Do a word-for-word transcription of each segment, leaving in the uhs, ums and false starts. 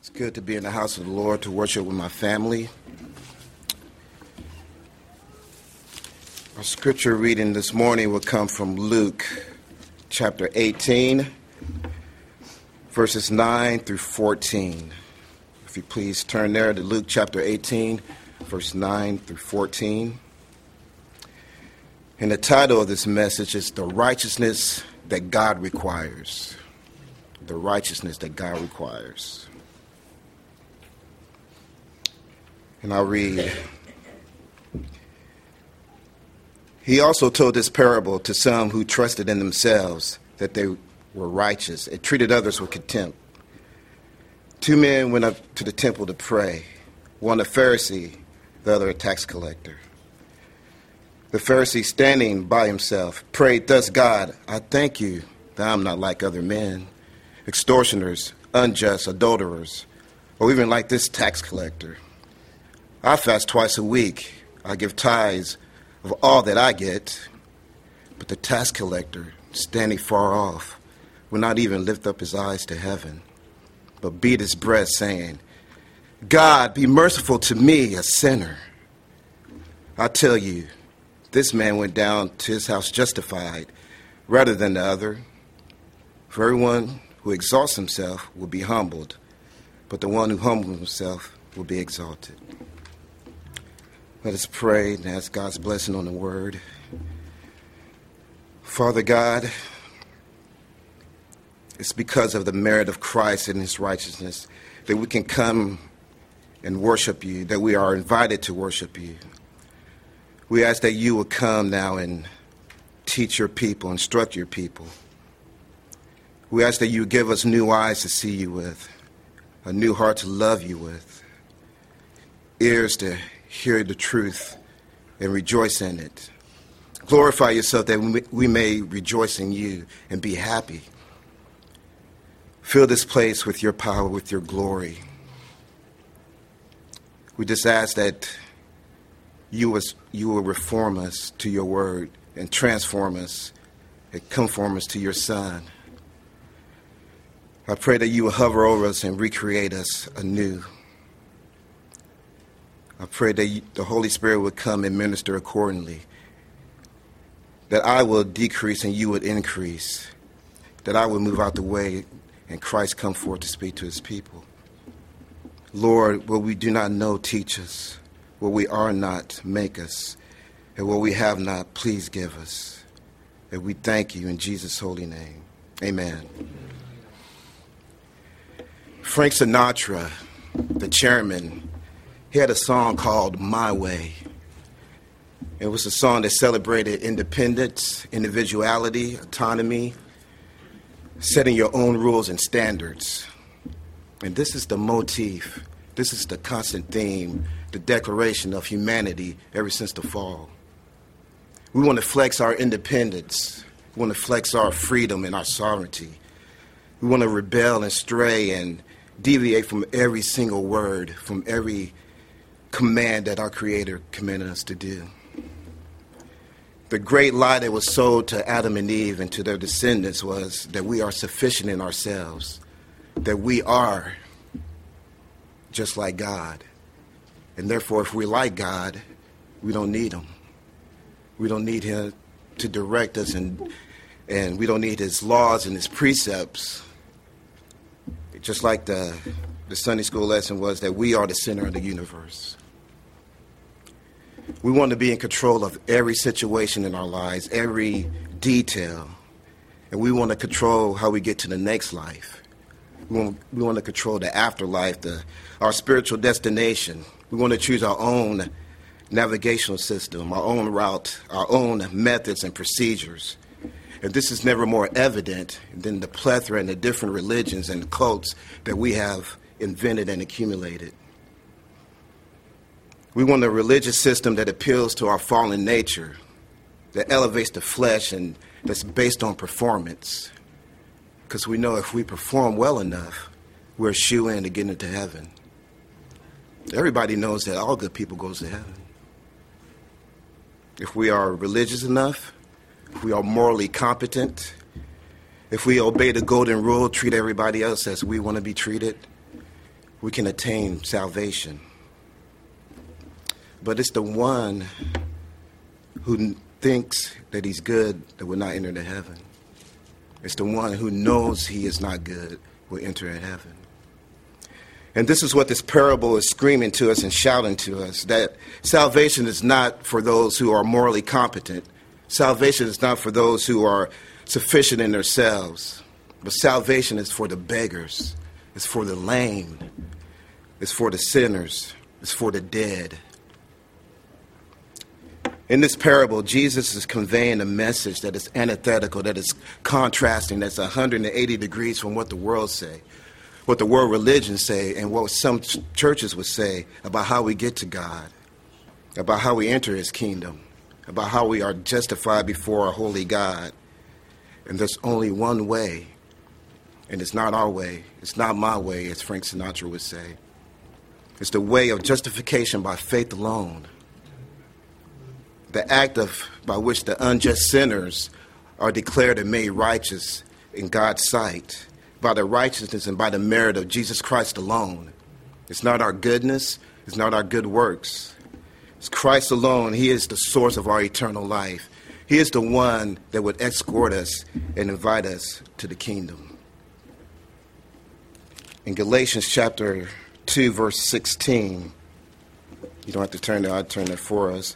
It's good to be in the house of the Lord, to worship with my family. Our scripture reading this morning will come from Luke chapter eighteen, verses nine through fourteen. If you please turn there to Luke chapter eighteen, verse nine through fourteen. And the title of this message is The Righteousness That God Requires. The righteousness that God requires. And I'll read. He also told this parable to some who trusted in themselves that they were righteous and treated others with contempt. Two men went up to the temple to pray, one a Pharisee, the other a tax collector. The Pharisee, standing by himself, prayed thus: God, I thank you that I am not like other men, extortioners, unjust, adulterers, or even like this tax collector. I fast twice a week. I give tithes of all that I get. But the tax collector, standing far off, will not even lift up his eyes to heaven, but beat his breast, saying, God, be merciful to me, a sinner. I tell you, this man went down to his house justified rather than the other. For everyone who exalts himself will be humbled, but the one who humbles himself will be exalted. Let us pray and ask God's blessing on the word. Father God, it's because of the merit of Christ and his righteousness that we can come and worship you, that we are invited to worship you. We ask that you will come now and teach your people, instruct your people. We ask that you give us new eyes to see you with, a new heart to love you with, ears to hear the truth and rejoice in it. Glorify yourself that we may rejoice in you and be happy. Fill this place with your power, with your glory. We just ask that you will, you will reform us to your word and transform us and conform us to your Son. I pray that you will hover over us and recreate us anew. I pray that you, the Holy Spirit would come and minister accordingly, that I will decrease and you would increase, that I would move out the way and Christ come forth to speak to his people. Lord, what we do not know, teach us. What we are not, make us. And what we have not, please give us. And we thank you in Jesus' holy name. Amen. Frank Sinatra, the chairman, he had a song called My Way. It was a song that celebrated independence, individuality, autonomy, setting your own rules and standards. And this is the motif, this is the constant theme, the declaration of humanity ever since the fall. We want to flex our independence. We want to flex our freedom and our sovereignty. We want to rebel and stray and deviate from every single word, from every command that our Creator commanded us to do. The great lie that was sold to Adam and Eve and to their descendants was that we are sufficient in ourselves, that we are just like God. And therefore, if we're like God, we don't need him. We don't need him to direct us, and and we don't need his laws and his precepts. Just like the, the Sunday school lesson was that we are the center of the universe. We want to be in control of every situation in our lives, every detail. And we want to control how we get to the next life. We want, we want to control the afterlife, the, our spiritual destination. We want to choose our own navigational system, our own route, our own methods and procedures. And this is never more evident than the plethora and the different religions and cults that we have invented and accumulated. We want a religious system that appeals to our fallen nature, that elevates the flesh and that's based on performance. Because we know if we perform well enough, we're a shoe-in to get into heaven. Everybody knows that all good people go to heaven. If we are religious enough, if we are morally competent, if we obey the golden rule, treat everybody else as we want to be treated, we can attain salvation. But it's the one who thinks that he's good that will not enter into heaven. It's the one who knows he is not good will enter in heaven. And this is what this parable is screaming to us and shouting to us, that salvation is not for those who are morally competent. Salvation is not for those who are sufficient in themselves. But salvation is for the beggars. It's for the lame. It's for the sinners. It's for the dead. In this parable, Jesus is conveying a message that is antithetical, that is contrasting, that's one hundred eighty degrees from what the world say, what the world religions say, and what some ch- churches would say about how we get to God, about how we enter his kingdom, about how we are justified before a holy God. And there's only one way, and it's not our way. It's not my way, as Frank Sinatra would say. It's the way of justification by faith alone. The act of by which the unjust sinners are declared and made righteous in God's sight by the righteousness and by the merit of Jesus Christ alone. It's not our goodness. It's not our good works. It's Christ alone. He is the source of our eternal life. He is the one that would escort us and invite us to the kingdom. In Galatians chapter two, verse sixteen, you don't have to turn there, I'll turn there for us.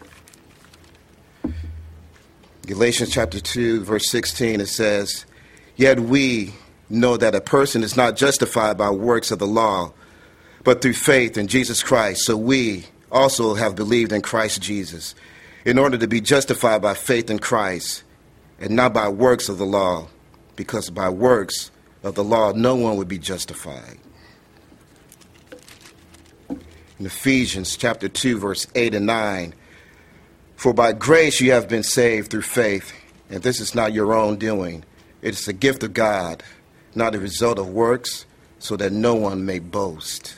Galatians chapter two, verse sixteen, it says, "Yet we know that a person is not justified by works of the law, but through faith in Jesus Christ. So we also have believed in Christ Jesus, in order to be justified by faith in Christ, and not by works of the law, because by works of the law no one would be justified." In Ephesians chapter two, verse eight and nine, "For by grace you have been saved through faith, and this is not your own doing. It is a gift of God, not a result of works, so that no one may boast."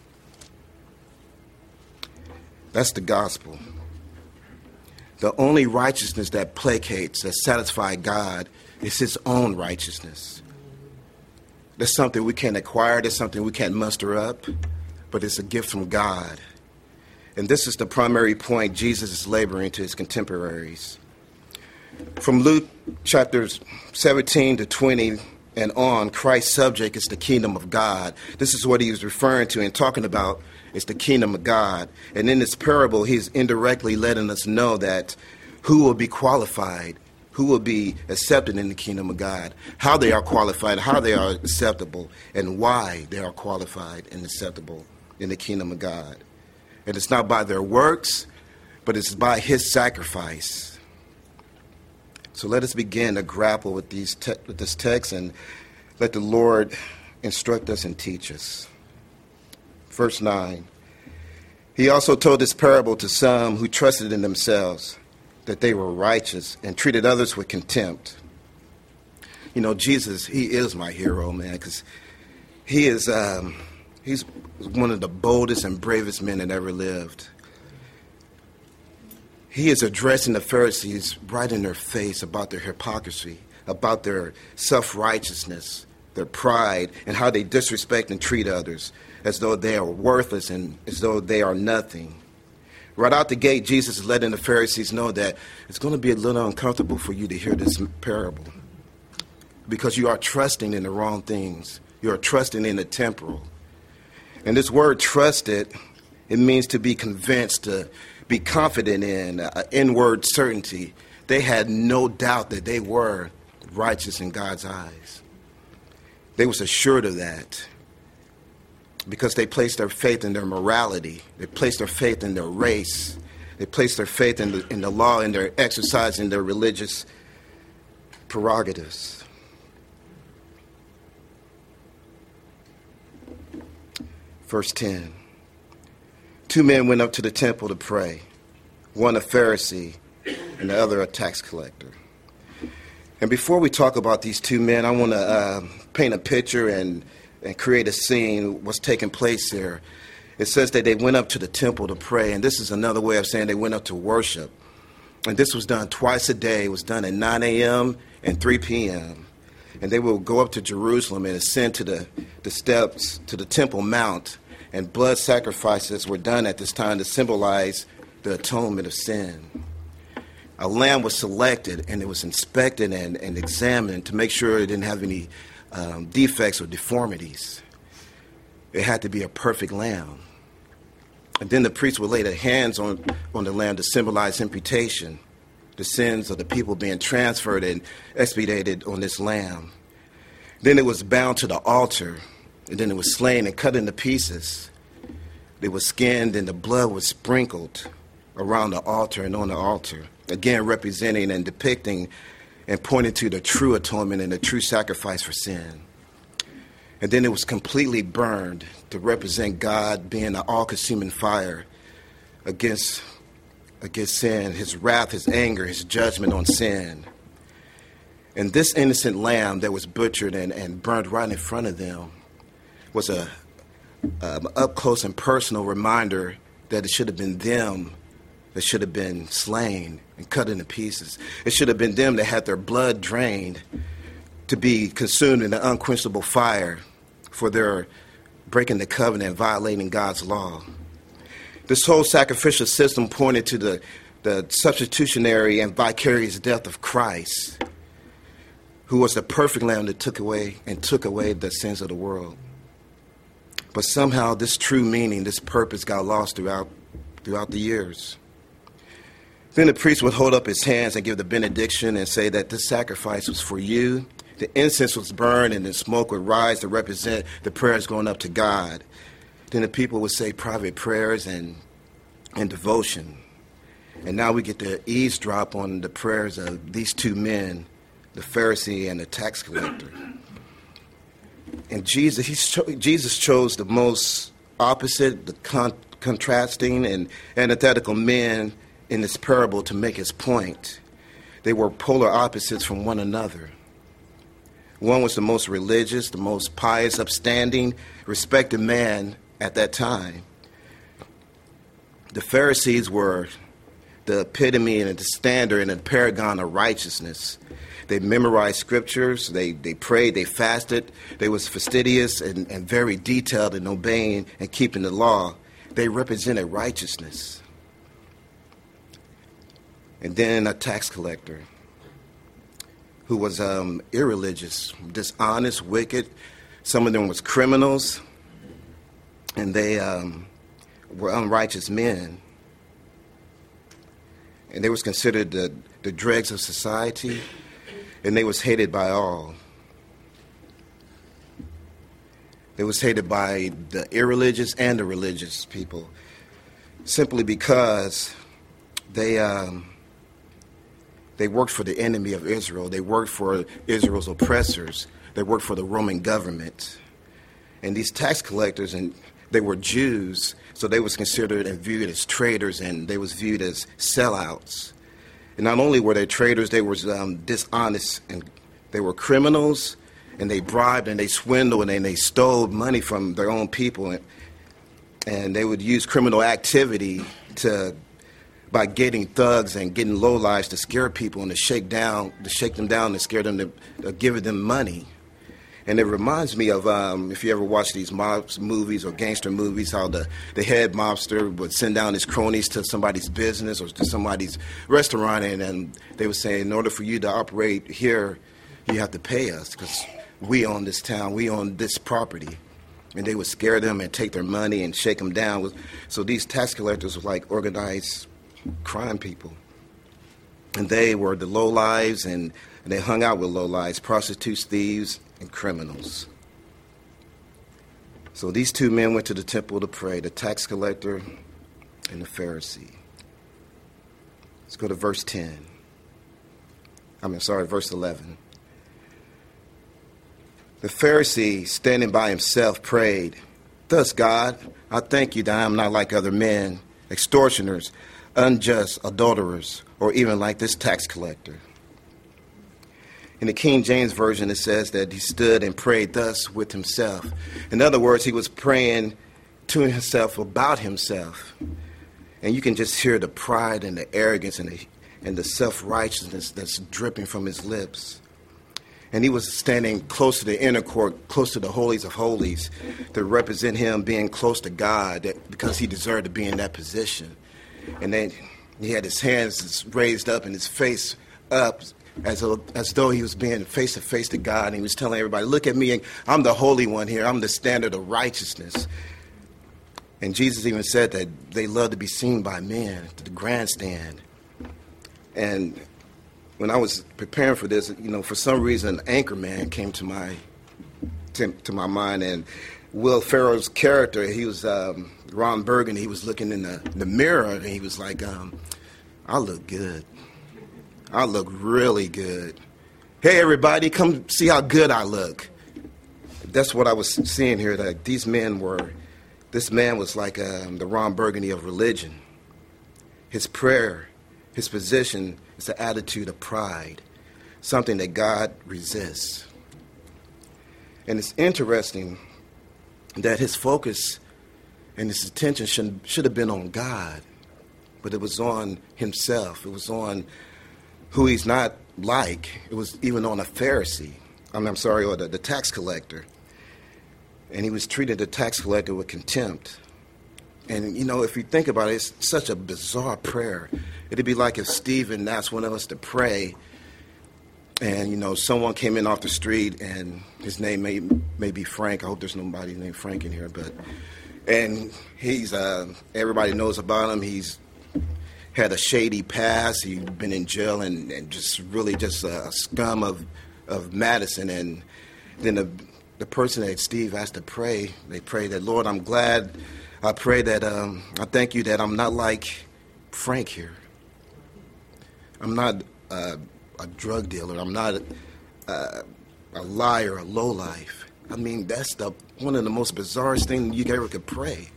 That's the gospel. The only righteousness that placates, that satisfies God, is his own righteousness. That's something we can't acquire. That's something we can't muster up, but it's a gift from God. And this is the primary point Jesus is laboring to his contemporaries. From Luke chapters seventeen to twenty and on, Christ's subject is the kingdom of God. This is what he was referring to and talking about is the kingdom of God. And in this parable, he's indirectly letting us know that who will be qualified, who will be accepted in the kingdom of God, how they are qualified, how they are acceptable, and why they are qualified and acceptable in the kingdom of God. And it's not by their works, but it's by his sacrifice. So let us begin to grapple with these te- with this text and let the Lord instruct us and teach us. Verse nine, "He also told this parable to some who trusted in themselves that they were righteous and treated others with contempt." You know, Jesus, he is my hero, man, because he is um, he's one of the boldest and bravest men that ever lived. He is addressing the Pharisees right in their face about their hypocrisy, about their self-righteousness, their pride, and how they disrespect and treat others as though they are worthless and as though they are nothing. Right out the gate, Jesus is letting the Pharisees know that it's going to be a little uncomfortable for you to hear this parable because you are trusting in the wrong things. You are trusting in the temporal. And this word trusted, it means to be convinced, to be confident in, uh, inward certainty. They had no doubt that they were righteous in God's eyes. They was assured of that because they placed their faith in their morality. They placed their faith in their race. They placed their faith in the, in the law and their exercising their religious prerogatives. Verse ten. Two men went up to the temple to pray, one a Pharisee and the other a tax collector. And before we talk about these two men, I want to uh, paint a picture and, and create a scene, what's taking place there. It says that they went up to the temple to pray, and this is another way of saying they went up to worship. And this was done twice a day. It was done at nine a.m. and three p.m. And they will go up to Jerusalem and ascend to the, the steps, to the Temple Mount. and blood sacrifices were done at this time to symbolize the atonement of sin. A lamb was selected, and it was inspected and, and examined to make sure it didn't have any um, defects or deformities. It had to be a perfect lamb. And then the priest would lay their hands on, on the lamb to symbolize imputation, the sins of the people being transferred and expiated on this lamb. Then it was bound to the altar, and then it was slain and cut into pieces. It was skinned, and the blood was sprinkled around the altar and on the altar, again representing and depicting and pointing to the true atonement and the true sacrifice for sin. And then it was completely burned to represent God being an all-consuming fire against, against sin, his wrath, his anger, his judgment on sin. And this innocent lamb that was butchered and, and burned right in front of them was a um, up-close and personal reminder that it should have been them that should have been slain and cut into pieces. It should have been them that had their blood drained to be consumed in the unquenchable fire for their breaking the covenant and violating God's law. This whole sacrificial system pointed to the, the substitutionary and vicarious death of Christ, who was the perfect lamb that took away and took away the sins of the world. But somehow this true meaning, this purpose got lost throughout throughout the years. Then the priest would hold up his hands and give the benediction and say that this sacrifice was for you. The incense was burned and the smoke would rise to represent the prayers going up to God. Then the people would say private prayers and, and devotion. And now we get to eavesdrop on the prayers of these two men, the Pharisee and the tax collector. And Jesus, he cho- Jesus chose the most opposite, the con- contrasting and antithetical men in this parable to make his point. They were polar opposites from one another. One was the most religious, the most pious, upstanding, respected man at that time. The Pharisees were the epitome and the standard and the paragon of righteousness. They memorized scriptures, they, they prayed, they fasted. They was fastidious and, and very detailed in obeying and keeping the law. They represented righteousness. And then a tax collector who was um, irreligious, dishonest, wicked. Some of them was criminals, and they um, were unrighteous men. And they was considered the, the dregs of society, and they was hated by all. They was hated by the irreligious and the religious people, simply because they um, they worked for the enemy of Israel. They worked for Israel's oppressors. They worked for the Roman government. And these tax collectors, and they were Jews, so they was considered and viewed as traitors, and they was viewed as sellouts. And not only were they traitors, they were um, dishonest, and they were criminals, and they bribed and they swindled and they stole money from their own people, and, and they would use criminal activity to, by getting thugs and getting lowlifes to scare people and to shake down, to shake them down and scare them, to, to give them money. And it reminds me of, um, if you ever watch these mob movies or gangster movies, how the, the head mobster would send down his cronies to somebody's business or to somebody's restaurant, and, and they would say, in order for you to operate here, you have to pay us because we own this town, we own this property. And they would scare them and take their money and shake them down. So these tax collectors were like organized crime people. And they were the lowlives, and, and they hung out with lowlives, prostitutes, thieves, and criminals. So these two men went to the temple to pray, the tax collector and the Pharisee. Let's go to verse ten. I mean, sorry, verse eleven. The Pharisee, standing by himself, prayed, "Thus, God, I thank you that I am not like other men, extortioners, unjust, adulterers, or even like this tax collector." In the King James Version, it says that he stood and prayed thus with himself. In other words, he was praying to himself about himself. And you can just hear the pride and the arrogance and the, and the self-righteousness that's dripping from his lips. And he was standing close to the inner court, close to the holies of holies, to represent him being close to God, that, because he deserved to be in that position. And then he had his hands raised up and his face up as, a, as though he was being face-to-face to God. And he was telling everybody, look at me, I'm the holy one here. I'm the standard of righteousness. And Jesus even said that they love to be seen by men, to the grandstand. And when I was preparing for this, you know, for some reason, Anchorman came to my to, to my mind, and Will Ferrell's character, he was um, Ron Burgundy. He was looking in the, the mirror, and he was like, um, "I look good. I look really good. Hey, everybody, come see how good I look." That's what I was seeing here. That these men were. This man was like um, the Ron Burgundy of religion. His prayer, his position. It's the attitude of pride, something that God resists. And it's interesting that his focus and his attention should, should have been on God, but it was on himself. It was on who he's not like. It was even on a Pharisee. I mean, I'm sorry, or the, the tax collector. And he was treated the tax collector with contempt. And, you know, if you think about it, it's such a bizarre prayer. It'd be like if Stephen asked one of us to pray, and, you know, someone came in off the street, and his name may, may be Frank. I hope there's nobody named Frank in here. But, and he's, uh, everybody knows about him. He's had a shady past. He's been in jail and, and just really just a scum of, of Madison. And then the, the person that Steve asked to pray, they pray that, Lord, I'm glad... I pray that, um, I thank you that I'm not like Frank here. I'm not uh, a drug dealer. I'm not uh, a liar, a lowlife. I mean, that's the one of the most bizarrest things you ever could pray.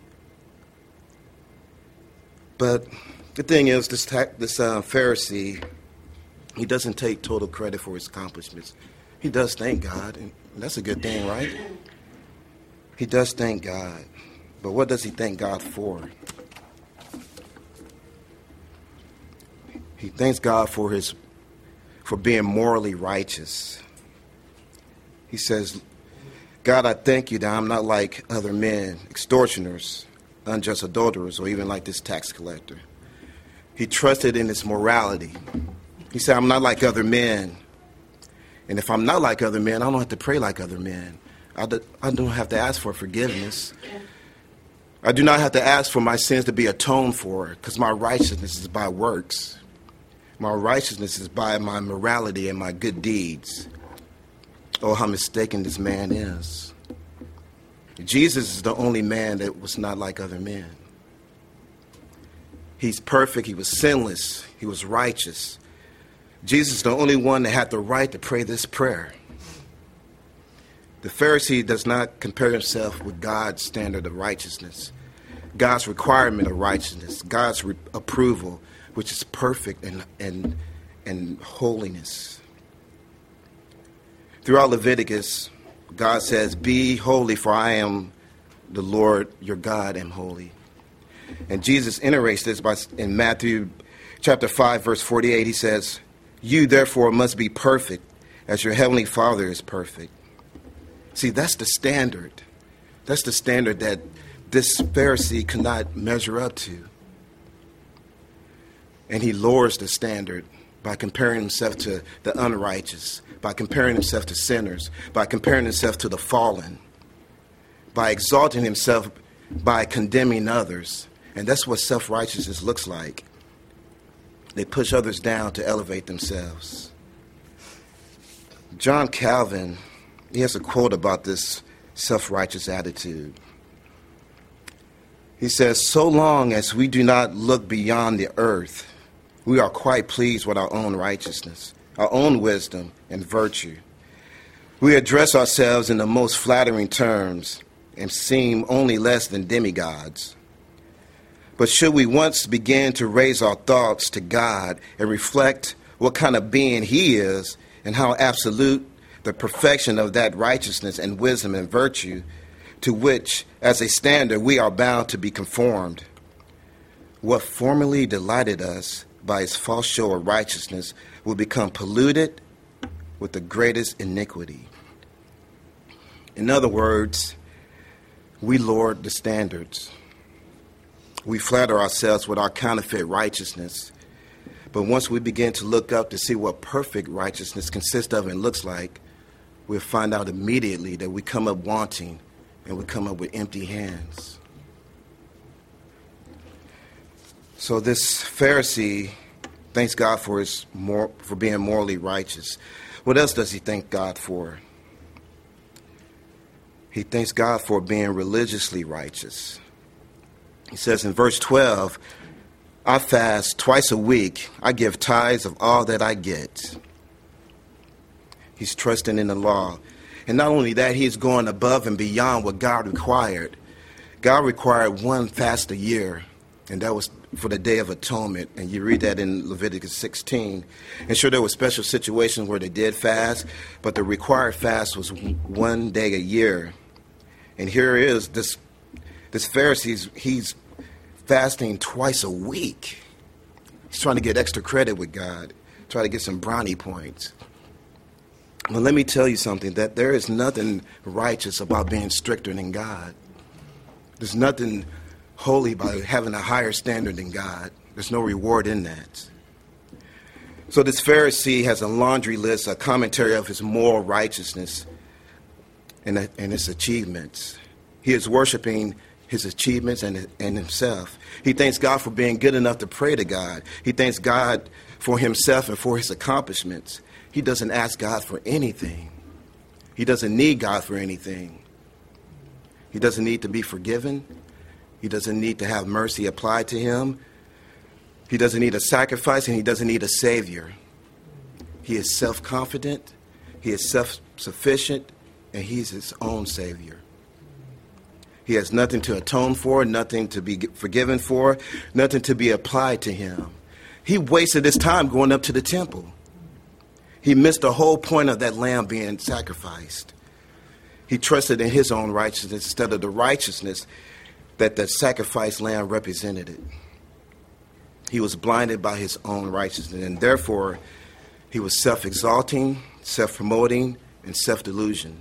But the thing is, this, ta- this uh, Pharisee, he doesn't take total credit for his accomplishments. He does thank God, and that's a good thing, right? He does thank God. But what does he thank God for? He thanks God for his, for being morally righteous. He says, God, I thank you that I'm not like other men, extortioners, unjust adulterers, or even like this tax collector. He trusted in his morality. He said, I'm not like other men. And if I'm not like other men, I don't have to pray like other men. I don't have to ask for forgiveness. I do not have to ask for my sins to be atoned for, because my righteousness is by works. My righteousness is by my morality and my good deeds. Oh, how mistaken this man is. Jesus is the only man that was not like other men. He's perfect. He was sinless. He was righteous. Jesus is the only one that had the right to pray this prayer. The Pharisee does not compare himself with God's standard of righteousness, God's requirement of righteousness, God's re- approval, which is perfect and, and, and holiness. Throughout Leviticus, God says, be holy, for I am the Lord your God am holy. And Jesus iterates this by, in Matthew chapter five, verse forty-eight. He says, you therefore must be perfect as your heavenly Father is perfect. See, that's the standard. That's the standard that this Pharisee could not measure up to. And he lowers the standard by comparing himself to the unrighteous, by comparing himself to sinners, by comparing himself to the fallen, by exalting himself by condemning others. And that's what self-righteousness looks like. They push others down to elevate themselves. John Calvin, he has a quote about this self-righteous attitude. He says, so long as we do not look beyond the earth, we are quite pleased with our own righteousness, our own wisdom and virtue. We address ourselves in the most flattering terms and seem only less than demigods. But should we once begin to raise our thoughts to God and reflect what kind of being he is and how absolute the perfection of that righteousness and wisdom and virtue to which, as a standard, we are bound to be conformed. What formerly delighted us by its false show of righteousness will become polluted with the greatest iniquity. In other words, we lowered the standards. We flatter ourselves with our counterfeit righteousness. But once we begin to look up to see what perfect righteousness consists of and looks like, we'll find out immediately that we come up wanting and we come up with empty hands. So this Pharisee thanks God for his mor- for being morally righteous. What else does he thank God for? He thanks God for being religiously righteous. He says in verse twelve, I fast twice a week. I give tithes of all that I get. He's trusting in the law. And not only that, he's going above and beyond what God required. God required one fast a year, and that was for the Day of Atonement. And you read that in Leviticus sixteen. And sure, there were special situations where they did fast, but the required fast was one day a year. And here is this, this Pharisee, he's fasting twice a week. He's trying to get extra credit with God, trying to get some brownie points. Well, let me tell you something, that there is nothing righteous about being stricter than God. There's nothing holy by having a higher standard than God. There's no reward in that. So this Pharisee has a laundry list, a commentary of his moral righteousness and, and his achievements. He is worshiping his achievements and, and himself. He thanks God for being good enough to pray to God. He thanks God for himself and for his accomplishments. He doesn't ask God for anything. He doesn't need God for anything. He doesn't need to be forgiven. He doesn't need to have mercy applied to him. He doesn't need a sacrifice, and he doesn't need a savior. He is self-confident. He is self-sufficient, and he's his own savior. He has nothing to atone for, nothing to be forgiven for, nothing to be applied to him. He wasted his time going up to the temple. He missed the whole point of that lamb being sacrificed. He trusted in his own righteousness instead of the righteousness that the sacrificed lamb represented. He was blinded by his own righteousness, and therefore he was self-exalting, self-promoting, and self-delusion.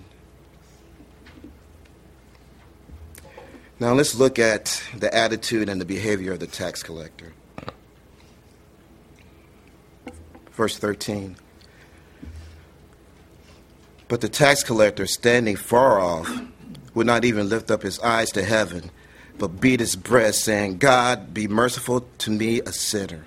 Now let's look at the attitude and the behavior of the tax collector. Verse thirteen. But the tax collector, standing far off, would not even lift up his eyes to heaven, but beat his breast, saying, God, be merciful to me, a sinner.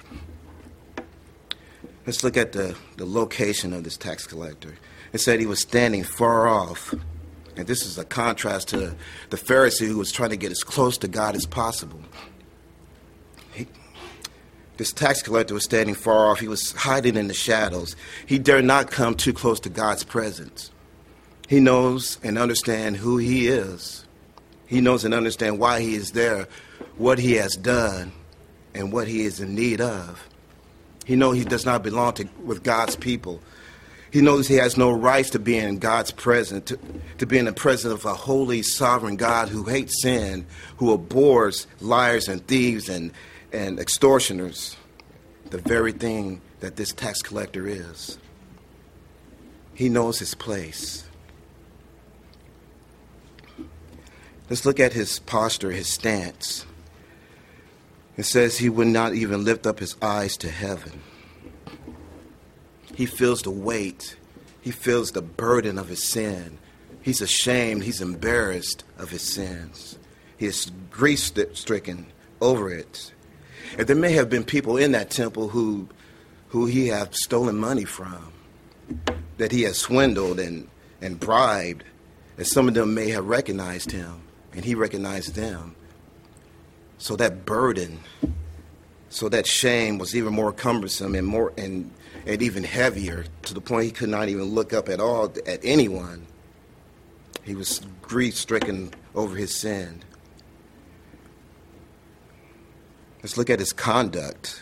Let's look at the, the location of this tax collector. It said he was standing far off. And this is a contrast to the Pharisee who was trying to get as close to God as possible. He, this tax collector was standing far off. He was hiding in the shadows. He dared not come too close to God's presence. He knows and understands who he is. He knows and understands why he is there, what he has done, and what he is in need of. He knows he does not belong to, with God's people. He knows he has no rights to be in God's presence, to, to be in the presence of a holy, sovereign God who hates sin, who abhors liars and thieves and, and extortioners, the very thing that this tax collector is. He knows his place. Let's look at his posture, his stance. It says he would not even lift up his eyes to heaven. He feels the weight. He feels the burden of his sin. He's ashamed. He's embarrassed of his sins. He is grief-stricken over it. And there may have been people in that temple who, who he have stolen money from, that he has swindled and, and bribed, and some of them may have recognized him, and he recognized them. So that burden, so that shame was even more cumbersome and more and, and even heavier, to the point he could not even look up at all at anyone. He was grief-stricken over his sin. Let's look at his conduct.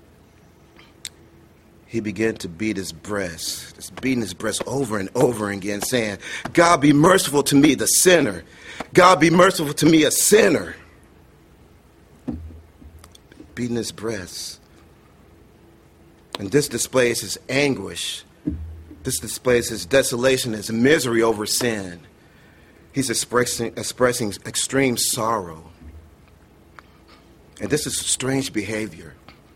He began to beat his breast, just beating his breast over and over again, saying, God, be merciful to me, the sinner. God, be merciful to me, a sinner. Beating his breast. And this displays his anguish This displays his desolation, his misery over sin. He's expressing, expressing extreme sorrow. And this is strange behavior.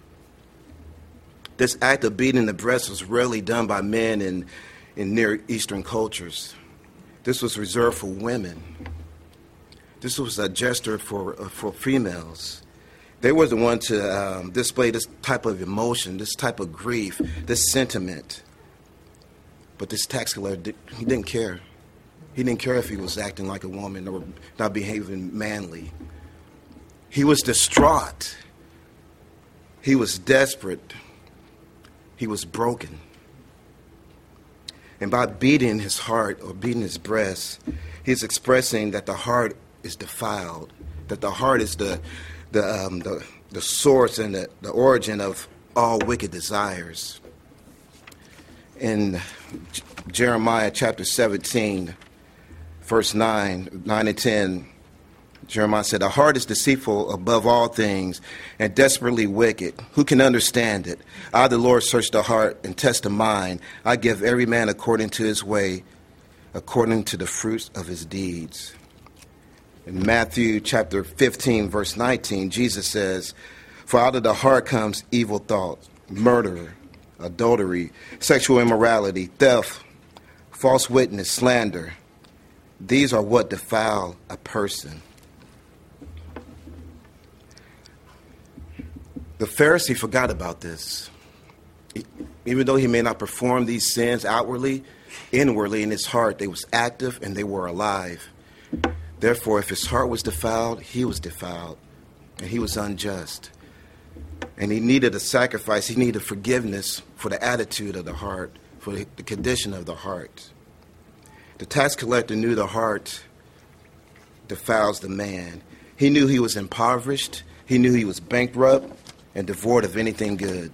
This act of beating the breast was rarely done by men in, in Near Eastern cultures. This was reserved for women. This was a gesture for, uh, for females. They were the one to um, display this type of emotion, this type of grief, this sentiment. But this tax collector, he didn't care. He didn't care if he was acting like a woman or not behaving manly. He was distraught. He was desperate. He was broken. And by beating his heart or beating his breast, he's expressing that the heart is defiled, that the heart is the the um, the, the source and the, the origin of all wicked desires. In J- Jeremiah chapter seventeen, verse nine, nine and ten, Jeremiah said, "The heart is deceitful above all things and desperately wicked. Who can understand it? I, the Lord, search the heart and test the mind. I give every man according to his way, according to the fruits of his deeds." In Matthew chapter fifteen, verse nineteen, Jesus says, "For out of the heart comes evil thoughts, murder, adultery, sexual immorality, theft, false witness, slander. These are what defile a person." The Pharisee forgot about this. Even though he may not perform these sins outwardly, inwardly in his heart, they was active and they were alive. Therefore, if his heart was defiled, he was defiled, and he was unjust. And he needed a sacrifice. He needed forgiveness for the attitude of the heart, for the condition of the heart. The tax collector knew the heart defiles the man. He knew he was impoverished. He knew he was bankrupt and devoid of anything good.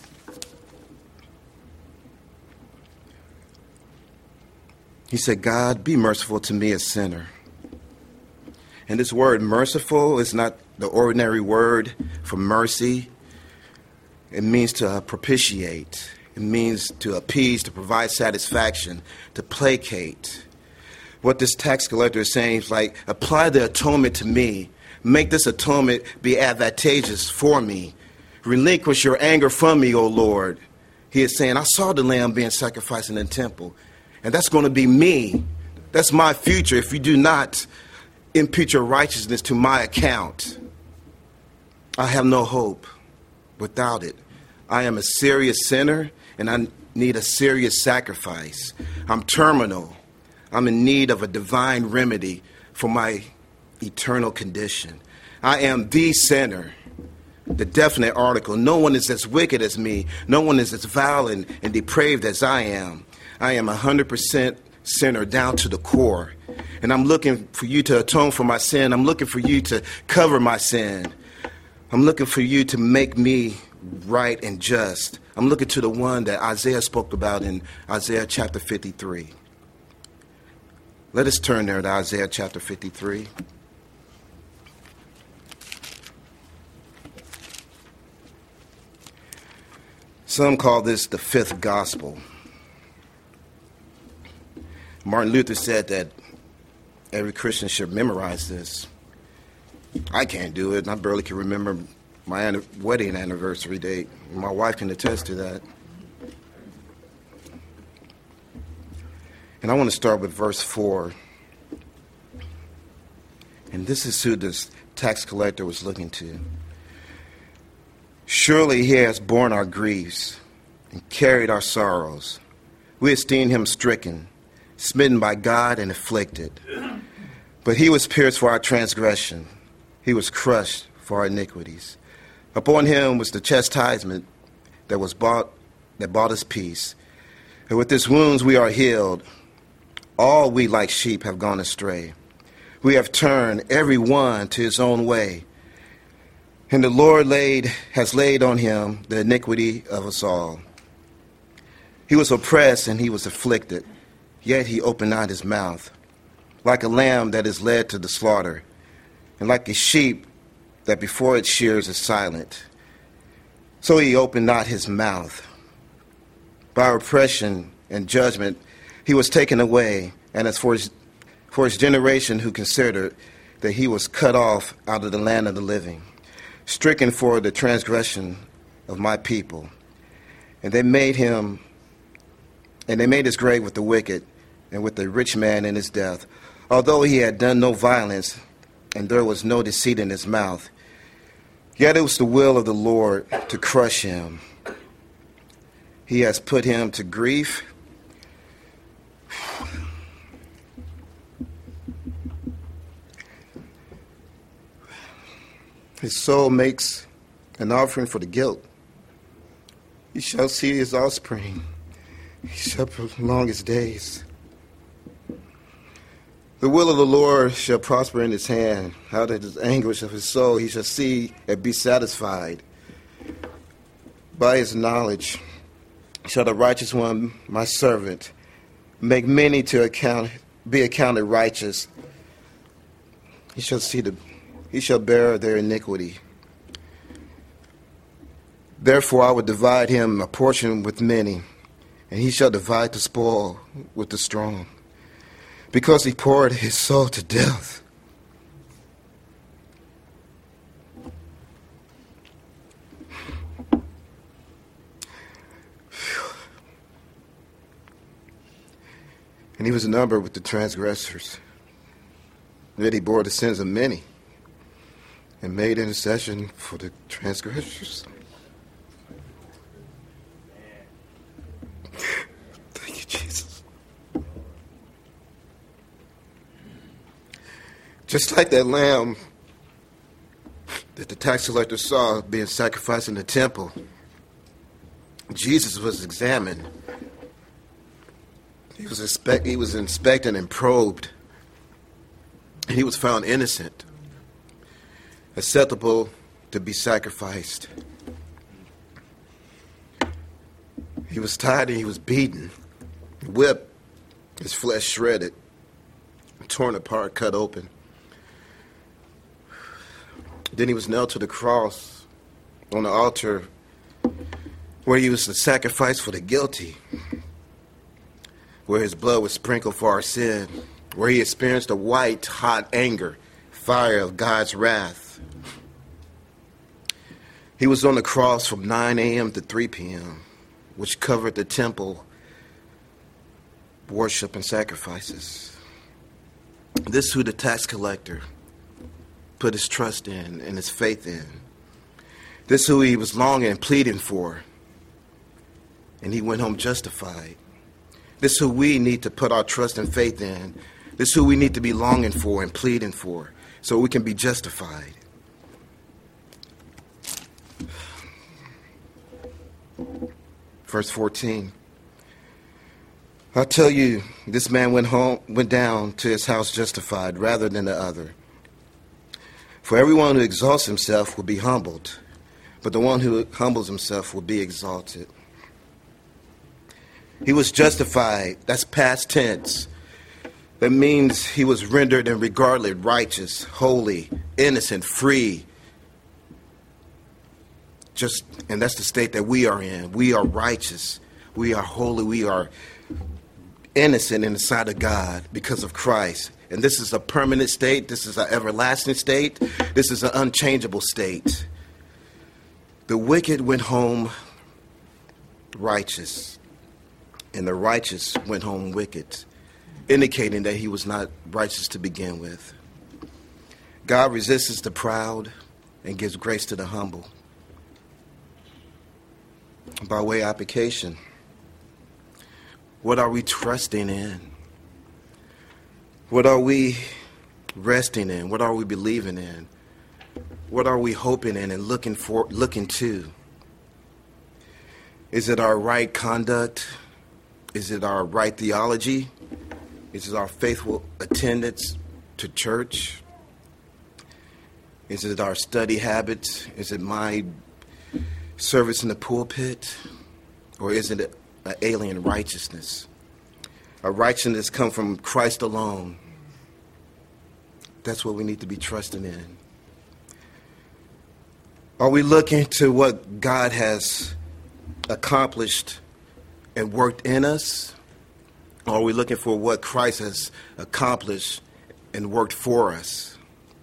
He said, "God, be merciful to me, a sinner." And this word merciful is not the ordinary word for mercy. It means to uh, propitiate. It means to appease, to provide satisfaction, to placate. What this tax collector is saying is like, apply the atonement to me. Make this atonement be advantageous for me. Relinquish your anger from me, O Lord. He is saying, I saw the lamb being sacrificed in the temple, and that's going to be me. That's my future if you do not impute your righteousness to my account. I have no hope without it. I am a serious sinner, and I need a serious sacrifice. I'm terminal. I'm in need of a divine remedy for my eternal condition. I am the sinner, the definite article. No one is as wicked as me. No one is as vile and, and depraved as I am. I am one hundred percent sinner down to the core. And I'm looking for you to atone for my sin. I'm looking for you to cover my sin. I'm looking for you to make me right and just. I'm looking to the one that Isaiah spoke about in Isaiah chapter fifty-three. Let us turn there to Isaiah chapter fifty-three. Some call this the fifth gospel. Martin Luther said that every Christian should memorize this. I can't do it, and I barely can remember my wedding anniversary date. My wife can attest to that. And I want to start with verse four. And this is who this tax collector was looking to. Surely he has borne our griefs and carried our sorrows. We esteemed him stricken, smitten by God and afflicted. But he was pierced for our transgression. He was crushed for our iniquities. Upon him was the chastisement that was bought, that bought us peace. And with his wounds we are healed. All we like sheep have gone astray. We have turned every one to his own way. And the Lord laid, has laid on him the iniquity of us all. He was oppressed and he was afflicted, yet he opened not his mouth. Like a lamb that is led to the slaughter, and like a sheep that before its shears is silent, so he opened not his mouth. By oppression and judgment, he was taken away. And as for his, for his generation who considered that he was cut off out of the land of the living, stricken for the transgression of my people. And they made him, and they made his grave with the wicked and with the rich man in his death, although he had done no violence and there was no deceit in his mouth. Yet it was the will of the Lord to crush him. He has put him to grief. His soul makes an offering for the guilt. He shall see his offspring. He shall prolong his days. The will of the Lord shall prosper in his hand. Out of his anguish of his soul he shall see and be satisfied. By his knowledge shall the righteous one, my servant, make many to account, be accounted righteous. He shall see the, he shall bear their iniquity. Therefore I will divide him a portion with many, and he shall divide the spoil with the strong, because he poured his soul to death. And he was numbered with the transgressors. Yet he bore the sins of many and made intercession for the transgressors. Thank you, Jesus. Just like that lamb that the tax collector saw being sacrificed in the temple, Jesus was examined. He was, inspect, he was inspected and probed. He was found innocent, acceptable to be sacrificed. He was tied and he was beaten, whipped, his flesh shredded, torn apart, cut open. Then he was nailed to the cross on the altar where he was the sacrifice for the guilty, where his blood was sprinkled for our sin, where he experienced the white, hot anger, fire of God's wrath. He was on the cross from nine a.m. to three p.m., which covered the temple worship and sacrifices. This is who the tax collector put his trust in and his faith in. This is who he was longing and pleading for, and he went home justified. This is who we need to put our trust and faith in. This is who we need to be longing for and pleading for so we can be justified. Verse fourteen. I tell you, this man went home, went down to his house justified rather than the other. For everyone who exalts himself will be humbled, but the one who humbles himself will be exalted. He was justified. That's past tense. That means he was rendered and regarded righteous, holy, innocent, free. Just, and that's the state that we are in. We are righteous. We are holy. We are innocent in the sight of God because of Christ. And this is a permanent state. This is an everlasting state. This is an unchangeable state. The wicked went home righteous, and the righteous went home wicked, indicating that he was not righteous to begin with. God resists the proud and gives grace to the humble. By way of application, what are we trusting in? What are we resting in? What are we believing in? What are we hoping in and looking for, looking to? Is it our right conduct? Is it our right theology? Is it our faithful attendance to church? Is it our study habits? Is it my service in the pulpit? Or is it an alien righteousness? A righteousness come from Christ alone. That's what we need to be trusting in. Are we looking to what God has accomplished and worked in us? Or are we looking for what Christ has accomplished and worked for us?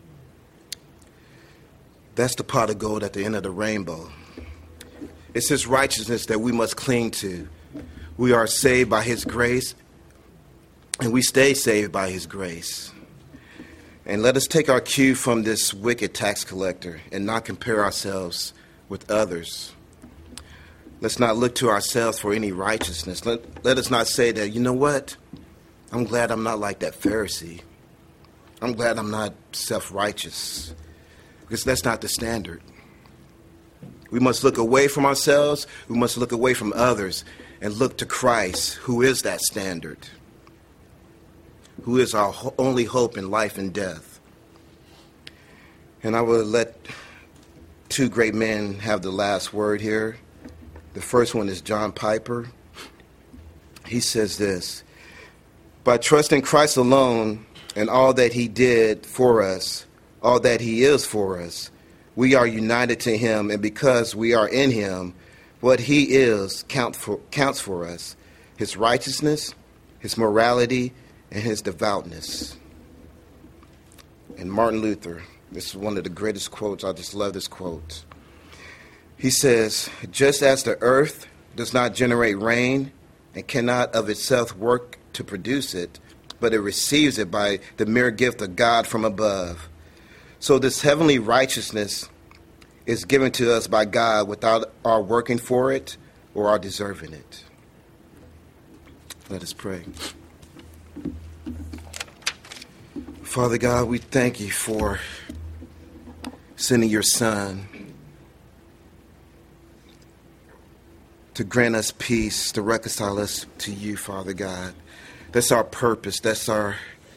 That's the pot of gold at the end of the rainbow. It's his righteousness that we must cling to. We are saved by his grace, and we stay saved by his grace. And let us take our cue from this wicked tax collector and not compare ourselves with others. Let's not look to ourselves for any righteousness. Let, let us not say that, you know what? I'm glad I'm not like that Pharisee. I'm glad I'm not self-righteous. Because that's not the standard. We must look away from ourselves. We must look away from others and look to Christ, who is that standard, who is our ho- only hope in life and death. And I will let two great men have the last word here. The first one is John Piper. He says this: by trusting Christ alone and all that he did for us, all that he is for us, we are united to him, and because we are in him, what he is count for, counts for us, his righteousness, his morality, and his devoutness. And Martin Luther, this is one of the greatest quotes. I just love this quote. He says, just as the earth does not generate rain and cannot of itself work to produce it, but it receives it by the mere gift of God from above, so this heavenly righteousness is given to us by God without our working for it or our deserving it. Let us pray. Father God, we thank you for sending your Son to grant us peace, to reconcile us to you, Father God. That's our purpose. That's our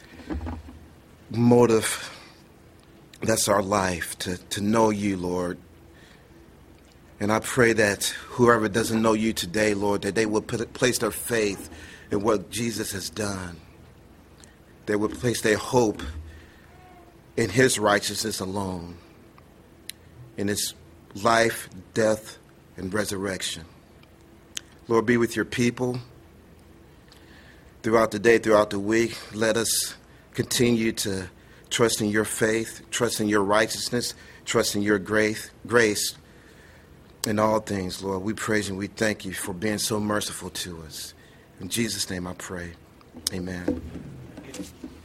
motive. That's our life, to, to know you, Lord. And I pray that whoever doesn't know you today, Lord, that they will put, place their faith in what Jesus has done. They will place their hope in his righteousness alone, in his life, death, and resurrection. Lord, be with your people throughout the day, throughout the week. Let us continue to trust in your faith, trust in your righteousness, trust in your grace, grace in all things, Lord. We praise you and we thank you for being so merciful to us. In Jesus' name I pray. Amen.